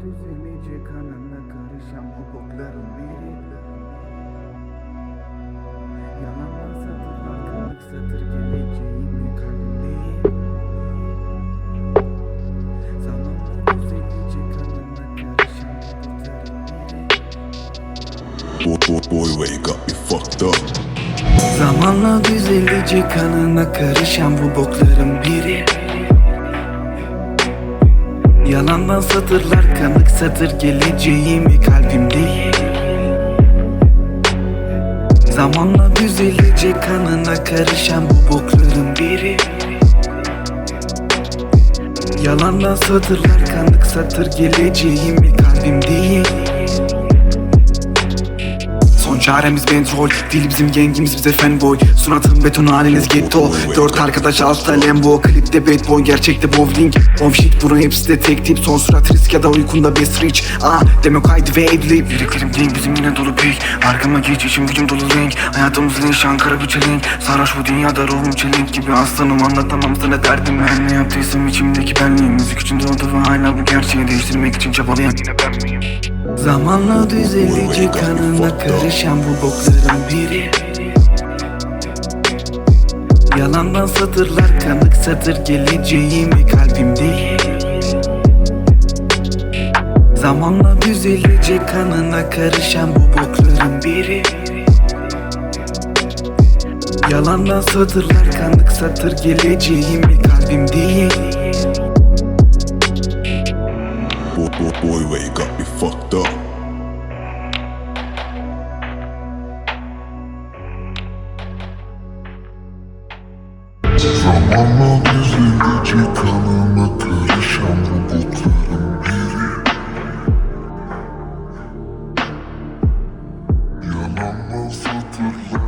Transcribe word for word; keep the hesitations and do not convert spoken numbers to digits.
düzelecek kanına karışan bu bokların biri. Yalandan satırlar kırık satır geleceğimi kalbimdeyim. Zamanla düzelecek kanına karışan bu bokların biri. Boy, boy, boy, wake got me fucked up. Zamanla düzelecek kanına karışan bu bokların biri. Yalandan satırlar kanık satır geleceğimi kalbimdeyim. Zamanla düzelecek kanına karışan bu bokların biri. Yalandan satırlar kanık satır geleceğimi kalbimdeyim. Son çaremiz bentrol, dil bizim gengimiz bize fanboy. Suratım beton haliniz ghetto. Dört arkadaş altta Lambo, klipte bad boy, gerçekte bowling. Bomb shit bunu hepsi de tek tip. Son surat risk ya da uykunda best reach. Ah demek haydi ve edlib. Liriklerim değil bizim yine dolu pek. Arkama geç içim gücüm dolu renk. Hayatımız linç Ankara bir çelenk. Sarhoş bu dünyada ruhum çelenk gibi. Aslanım anlatamam sana derdim. Her ne yaptıysam içimdeki benliğim. Müzik için doğdu ve hala bu gerçeği değiştirmek için çabalayan yine ben miyim? Zamanla düzelecek kanına karışan bu bokların biri. Yalandan satırlar kanık satır geleceğimi kalbimdeyim. Zamanla düzelecek kanına karışan bu bokların biri. Yalandan satırlar kanık satır geleceğimi kalbimdeyim. Boy, boy, boy, wake got me fucked up. Zamanla düzelecek kanına karışan bu bokların biri. Yalandan satırlar